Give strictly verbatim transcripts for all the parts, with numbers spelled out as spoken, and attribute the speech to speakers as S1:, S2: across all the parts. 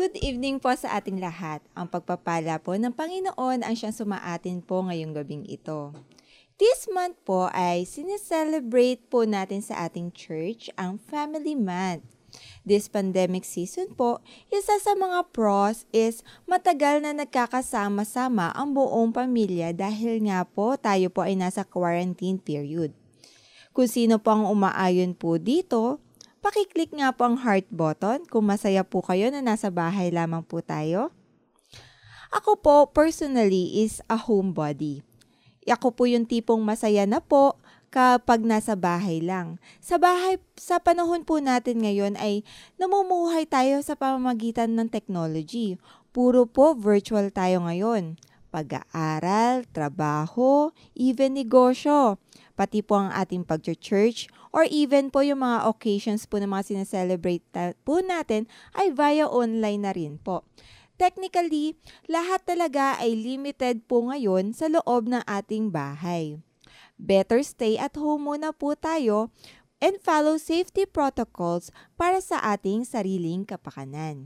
S1: Good evening po sa ating lahat. Ang pagpapala po ng Panginoon ang siyang sumaatin po ngayong gabing ito. This month po ay sineselebrate po natin sa ating church ang Family Month. This pandemic season po, isa sa mga pros is matagal na nagkakasama-sama ang buong pamilya dahil nga po tayo po ay nasa quarantine period. Kung sino po ang umaayon po dito, pakiclick nga po ang heart button kung masaya po kayo na nasa bahay lamang po tayo. Ako po personally is a homebody. Ako po yung tipong masaya na po kapag nasa bahay lang. Sa bahay, sa panahon po natin ngayon ay namumuhay tayo sa pamamagitan ng technology. Puro po virtual tayo ngayon. Pag-aaral, trabaho, even negosyo. Pati po ang ating pag-church or even po yung mga occasions po na mga sineselebrate po natin ay via online na rin po. Technically, lahat talaga ay limited po ngayon sa loob ng ating bahay. Better stay at home muna po tayo and follow safety protocols para sa ating sariling kapakanan.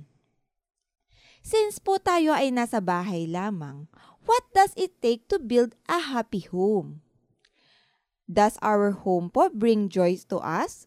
S1: Since po tayo ay nasa bahay lamang, what does it take to build a happy home? Does our home po bring joy to us?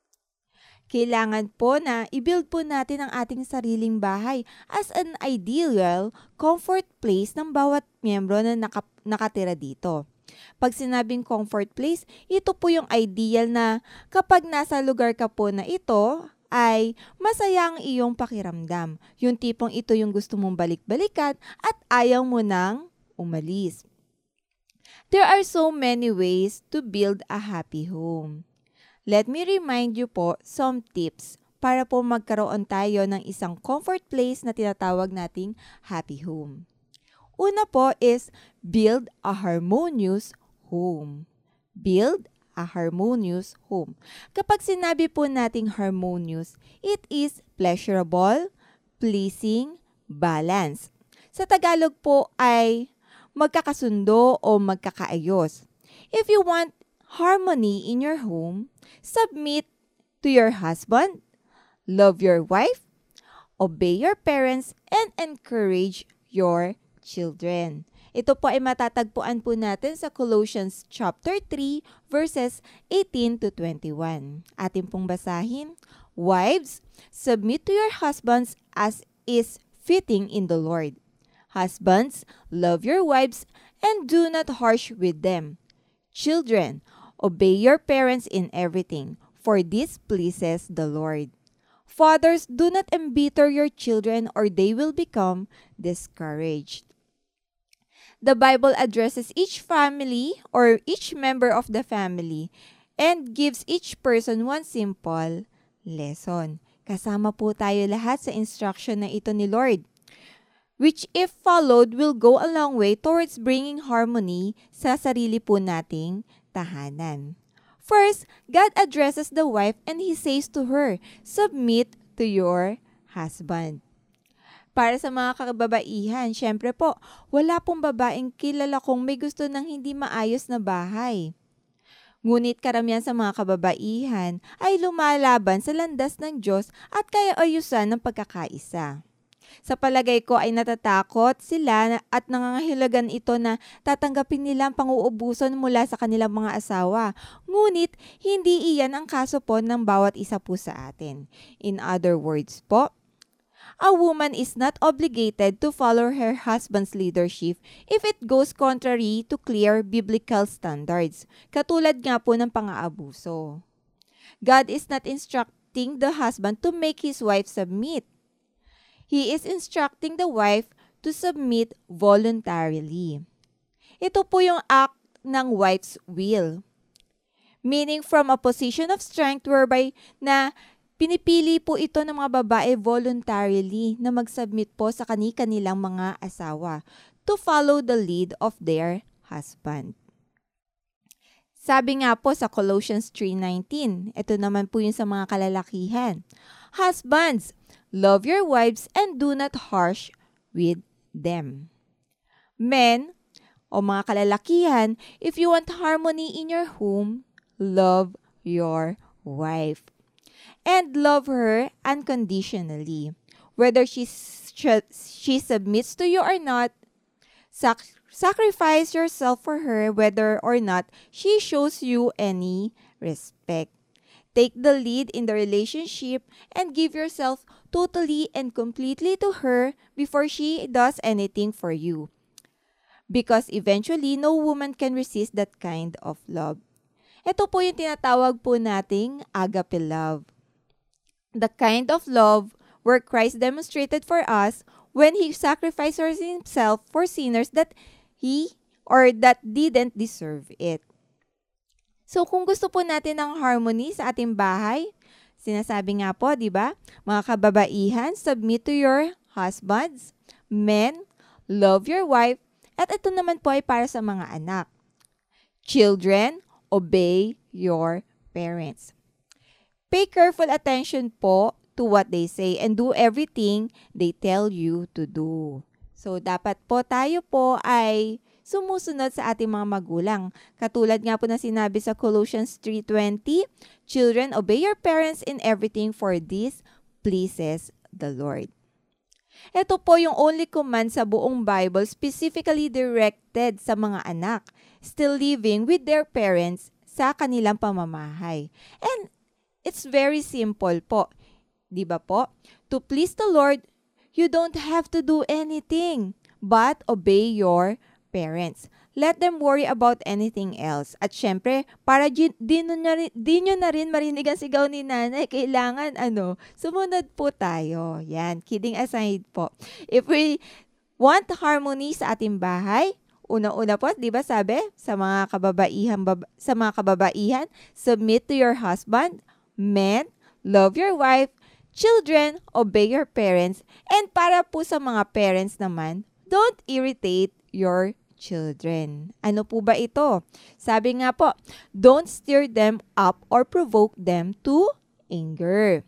S1: Kailangan po na i-build po natin ang ating sariling bahay as an ideal comfort place ng bawat miyembro na naka- nakatira dito. Pag sinabing comfort place, ito po yung ideal na kapag nasa lugar ka po na ito, ay masaya ang iyong pakiramdam. Yung tipong ito yung gusto mong balik-balikan at ayaw mo nang umalis. There are so many ways to build a happy home. Let me remind you po some tips para po magkaroon tayo ng isang comfort place na tinatawag nating happy home. Una po is build a harmonious home. Build a harmonious home. Kapag sinabi po nating harmonious, it is pleasurable, pleasing, balance. Sa Tagalog po ay magkakasundo o magkakaayos. If you want harmony in your home, submit to your husband, love your wife, obey your parents, and encourage your children. Ito po ay matatagpuan po natin sa Colossians chapter three verses eighteen to twenty-one. Atin pong basahin. Wives, submit to your husbands as is fitting in the Lord. Husbands, love your wives and do not harsh with them. Children, obey your parents in everything, for this pleases the Lord. Fathers, do not embitter your children or they will become discouraged. The Bible addresses each family or each member of the family and gives each person one simple lesson. Kasama po tayo lahat sa instruction na ito ni Lord, which if followed will go a long way towards bringing harmony sa sarili po nating tahanan. First, God addresses the wife and He says to her, submit to your husband. Para sa mga kababaihan, syempre po, wala pong babaeng kilala kong may gusto ng hindi maayos na bahay. Ngunit karamihan sa mga kababaihan ay lumalaban sa landas ng Diyos at kaya ayusan ng pagkakaisa. Sa palagay ko ay natatakot sila at nangangahulugan ito na tatanggapin nila ang pang-uubusan mula sa kanilang mga asawa. Ngunit hindi iyan ang kaso po ng bawat isa po sa atin. In other words po, a woman is not obligated to follow her husband's leadership if it goes contrary to clear biblical standards, katulad nga po ng pang-aabuso. God is not instructing the husband to make his wife submit. He is instructing the wife to submit voluntarily. Ito po yung act ng wife's will, meaning from a position of strength whereby na pinipili po ito ng mga babae voluntarily na mag-submit po sa kani-kanilang mga asawa to follow the lead of their husband. Sabi nga po sa Colossians three nineteen, ito naman po yung sa mga kalalakihan. Husbands, love your wives and do not harsh with them. Men, o mga kalalakihan, if you want harmony in your home, love your wife. And love her unconditionally. whether she, she submits to you or not. Sac- sacrifice yourself for her whether or not she shows you any respect. Take the lead in the relationship and give yourself totally and completely to her before she does anything for you. Because eventually, no woman can resist that kind of love. Ito po yung tinatawag po nating agape love. The kind of love where Christ demonstrated for us when He sacrificed Himself for sinners that He or that didn't deserve it. So kung gusto po natin ng harmony sa ating bahay, sinasabi nga po, di ba? Mga kababaihan, submit to your husbands. Men, love your wife. At ito naman po ay para sa mga anak. Children, obey your parents. Pay careful attention po to what they say and do everything they tell you to do. So dapat po tayo po ay sumusunod sa ating mga magulang. Katulad nga po na sinabi sa Colossians three twenty, children, obey your parents in everything for this pleases the Lord. Ito po yung only command sa buong Bible specifically directed sa mga anak still living with their parents sa kanilang pamamahay. And it's very simple po. Di ba po? To please the Lord, you don't have to do anything but obey your parents. Let them worry about anything else. At syempre, para di, di, nyo na rin, di nyo na rin marinig ang sigaw ni nanay, kailangan ano, sumunod po tayo. Yan, kidding aside po. If we want harmony sa ating bahay, una-una po, di ba sabi, sa mga kababaihan, bab, sa mga kababaihan, submit to your husband. Men, love your wife. Children, obey your parents. And para po sa mga parents naman, don't irritate your children. Ano po ba ito? Sabi nga po, don't stir them up or provoke them to anger.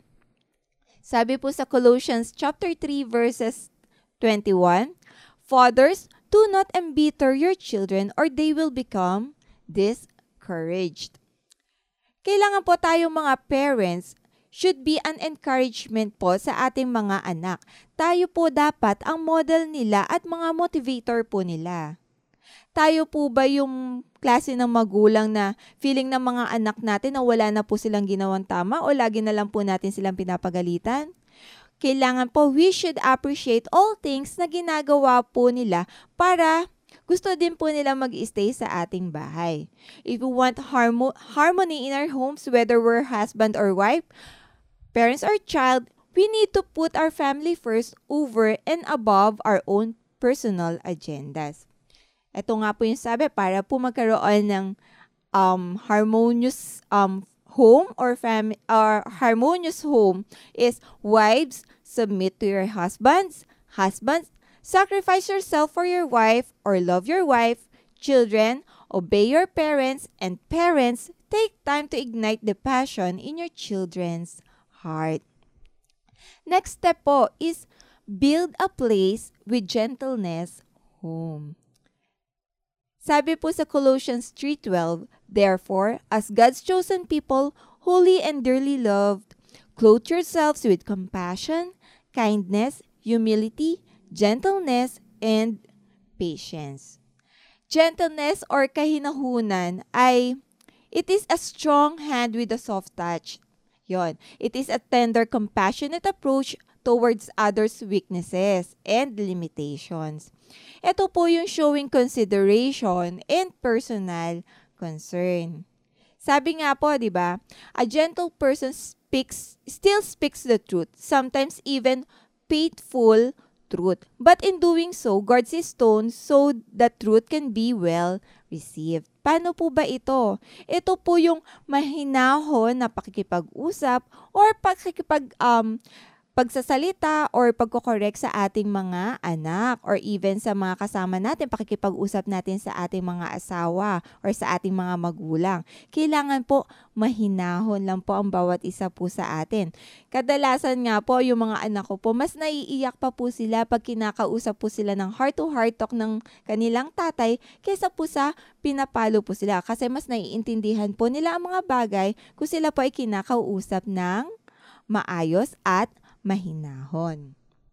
S1: Sabi po sa Colossians chapter three verses twenty-one, fathers, do not embitter your children or they will become discouraged. Kailangan po tayong mga parents should be an encouragement po sa ating mga anak. Tayo po dapat ang model nila at mga motivator po nila. Tayo po ba yung klase ng magulang na feeling ng mga anak natin na wala na po silang ginawang tama o lagi na lang po natin silang pinapagalitan? Kailangan po we should appreciate all things na ginagawa po nila para gusto din po nila mag-stay sa ating bahay. If we want harmo- harmony in our homes, whether we're husband or wife, parents or child, we need to put our family first over and above our own personal agendas. Ito nga po yung sabi, para po magkaroon ng um, harmonious um, home or family or harmonious home is wives, submit to your husbands. Husbands, sacrifice yourself for your wife or love your wife. Children, obey your parents. And parents, take time to ignite the passion in your children's heart. Next step po is build a place with gentleness home. Sabi po sa Colossians three twelve, therefore, as God's chosen people, holy and dearly loved, clothe yourselves with compassion, kindness, humility, gentleness, and patience. Gentleness or kahinahunan ay, it is a strong hand with a soft touch. Yon. It is a tender, compassionate approach towards others' weaknesses and limitations. Ito po yung showing consideration and personal concern. Sabi nga po, di ba? A gentle person speaks, still speaks the truth, sometimes even faithful truth. But in doing so, guards his tone so that truth can be well received. Paano po ba ito? Ito po yung mahinahon na pakikipag-usap or pakikipag um pagsasalita or pagkokorek sa ating mga anak or even sa mga kasama natin, pakikipag-usap natin sa ating mga asawa or sa ating mga magulang. Kailangan po mahinahon lang po ang bawat isa po sa atin. Kadalasan nga po yung mga anak ko po, mas naiiyak pa po sila pag kinakausap po sila ng heart-to-heart talk ng kanilang tatay kaysa po sa pinapalo po sila. Kasi mas naiintindihan po nila ang mga bagay kung sila po ay kinakausap ng maayos at mahinahon.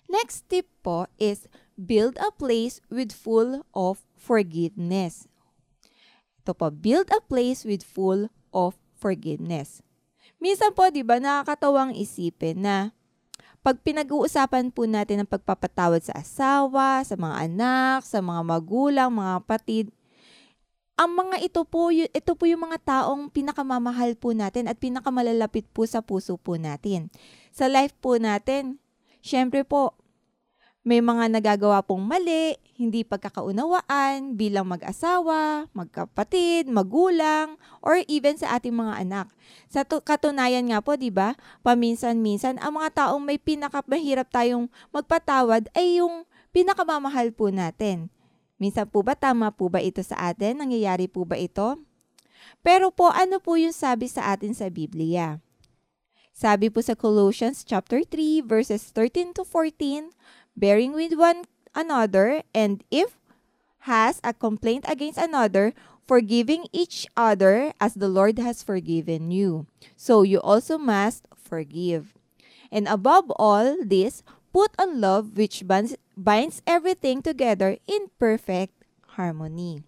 S1: Next tip po is build a place with full of forgiveness. Ito po, build a place with full of forgiveness. Minsan po, di ba, nakakatawang isipin na pag pinag-uusapan po natin ang pagpapatawad sa asawa, sa mga anak, sa mga magulang, mga kapatid, ang mga ito po, ito po yung mga taong pinakamamahal po natin at pinakamalalapit po sa puso po natin. Sa life po natin, syempre po, may mga nagagawa pong mali, hindi pagkakaunawaan bilang mag-asawa, magkapatid, magulang, or even sa ating mga anak. Sa to- katunayan nga po, di ba, paminsan-minsan, ang mga taong may pinakamahirap tayong magpatawad ay yung pinakamamahal po natin. Minsan po ba, tama po ba ito sa atin? Nangyayari po ba ito? Pero po, ano po yung sabi sa atin sa Biblia? Sabi po sa Colossians chapter three, verses thirteen to fourteen, bearing with one another, and if has a complaint against another, forgiving each other as the Lord has forgiven you. So you also must forgive. And above all this, put on love, which binds, binds everything together in perfect harmony.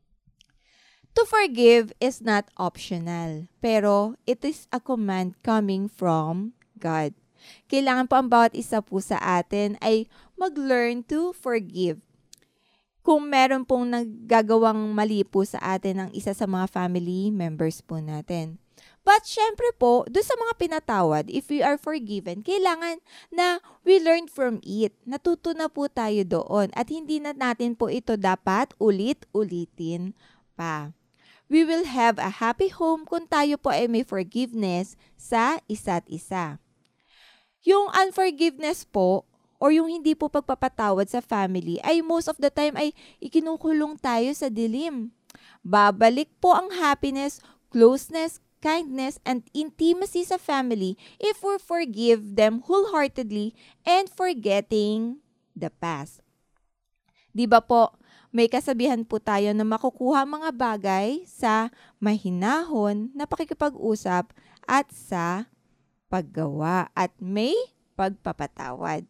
S1: To forgive is not optional, pero it is a command coming from God. Kailangan po ang bawat isa po sa atin ay mag-learn to forgive. Kung meron pong naggagawang mali po sa atin ng isa sa mga family members po natin. But syempre po, doon sa mga pinatawad, if we are forgiven, kailangan na we learn from it. Natuto na po tayo doon at hindi na natin po ito dapat ulit-ulitin pa. We will have a happy home kung tayo po ay may forgiveness sa isa't isa. Yung unforgiveness po, or yung hindi po pagpapatawad sa family, ay most of the time ay ikinukulong tayo sa dilim. Babalik po ang happiness, closeness, kindness, and intimacy sa family if we forgive them wholeheartedly and forgetting the past. Di ba po, may kasabihan po tayo na makukuha mga bagay sa mahinahon na pakikipag-usap at sa paggawa at may pagpapatawad.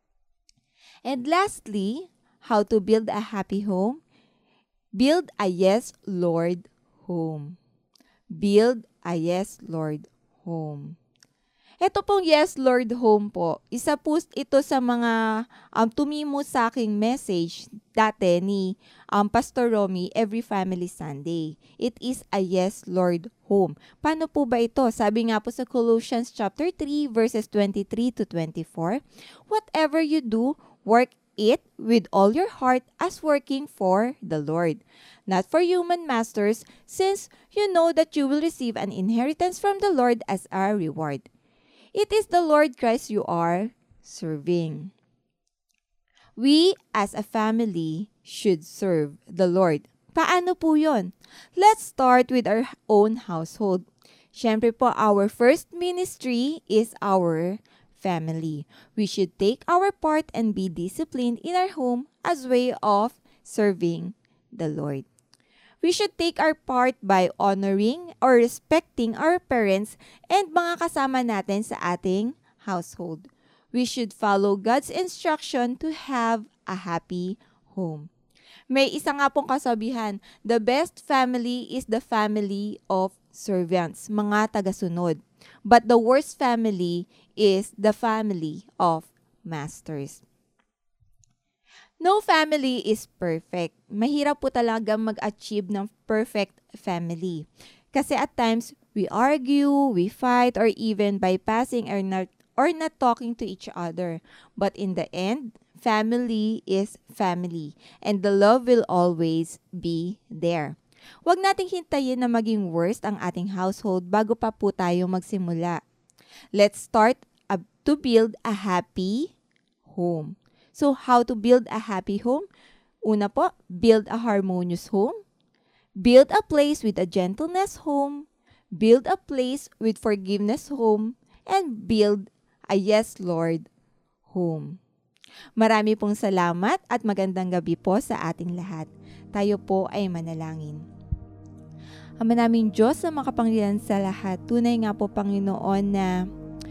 S1: And lastly, how to build a happy home? Build a yes, Lord, home. Build a yes, Lord, home. Ito pong yes, Lord, home po, isa po ito sa mga um, tumimo sa aking message dati ni um, Pastor Romy every Family Sunday. It is a yes, Lord, home. Paano po ba ito? Sabi nga po sa Colossians chapter three, verses twenty-three to twenty-four, whatever you do, work it with all your heart as working for the Lord, not for human masters, since you know that you will receive an inheritance from the Lord as a reward. It is the Lord Christ you are serving. We as a family should serve the Lord. Paano po yun? Let's start with our own household. Siyempre po, our first ministry is our family. We should take our part and be disciplined in our home as way of serving the Lord. We should take our part by honoring or respecting our parents and mga kasama natin sa ating household. We should follow God's instruction to have a happy home. May isa nga pong kasabihan, the best family is the family of servants, mga tagasunod. But the worst family is the family of masters. No family is perfect. Mahirap po talaga mag-achieve ng perfect family. Kasi at times, we argue, we fight, or even bypassing or not, or not talking to each other. But in the end, family is family. And the love will always be there. Huwag nating hintayin na maging worst ang ating household bago pa po tayo magsimula. Let's start uh, to build a happy home. So, how to build a happy home? Una po, build a harmonious home. Build a place with a gentleness home. Build a place with forgiveness home. And build a yes, Lord, home. Marami pong salamat at magandang gabi po sa ating lahat. Tayo po ay manalangin. Ama naming Diyos na makapangyarihan sa lahat, tunay nga po, Panginoon, na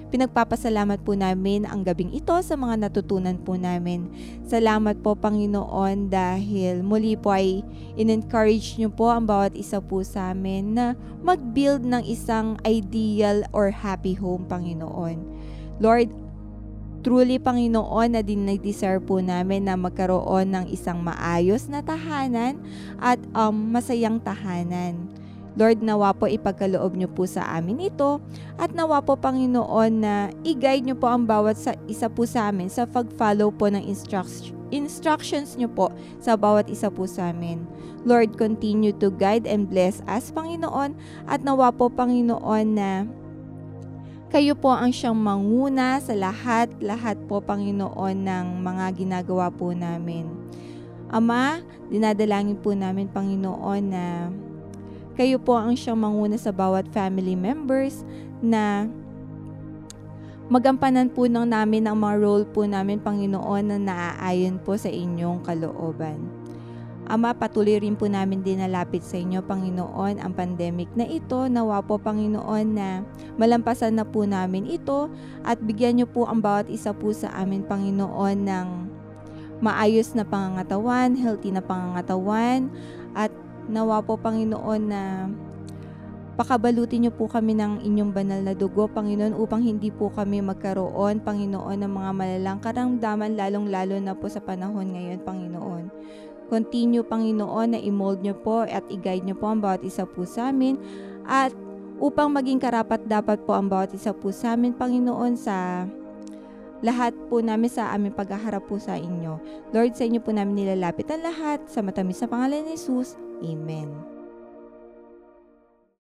S1: Pinagpapasalamat po namin ang gabing ito sa mga natutunan po namin. Salamat po, Panginoon, dahil muli po ay in-encourage niyo po ang bawat isa po sa amin na mag-build ng isang ideal or happy home, Panginoon. Lord, truly, Panginoon, na din nag-desire po namin na magkaroon ng isang maayos na tahanan at um, masayang tahanan. Lord, nawa po ipagkaloob niyo po sa amin ito at nawa po, Panginoon, na i-guide niyo po ang bawat sa, isa po sa amin sa pag-follow po ng instruct- instructions niyo po sa bawat isa po sa amin. Lord, continue to guide and bless us, Panginoon, at nawa po, Panginoon, na kayo po ang siyang manguna sa lahat, lahat po, Panginoon, ng mga ginagawa po namin. Ama, dinadalangin po namin, Panginoon, na kayo po ang siyang manguna sa bawat family members, na magampanan po ng namin ang mga role po namin, Panginoon, na naaayon po sa inyong kalooban. Ama, patuloy rin po namin dinalapit sa inyo, Panginoon, ang pandemic na ito. Nawa po, Panginoon, na malampasan na po namin ito at bigyan niyo po ang bawat isa po sa amin, Panginoon, ng maayos na pangangatawan, healthy na pangangatawan, at nawa po, Panginoon, na pakabalutin niyo po kami ng inyong banal na dugo, Panginoon, upang hindi po kami magkaroon, Panginoon, ng mga malalang karamdaman, lalong-lalo na po sa panahon ngayon, Panginoon. Continue, Panginoon, na i-mold niyo po at i-guide niyo po ang bawat isa po sa amin at upang maging karapat-dapat po ang bawat isa po sa amin, Panginoon, sa lahat po namin sa aming paghaharap po sa inyo. Lord, sa inyo po namin nilalapit ang lahat sa matamis na pangalan ni Jesus. Amen.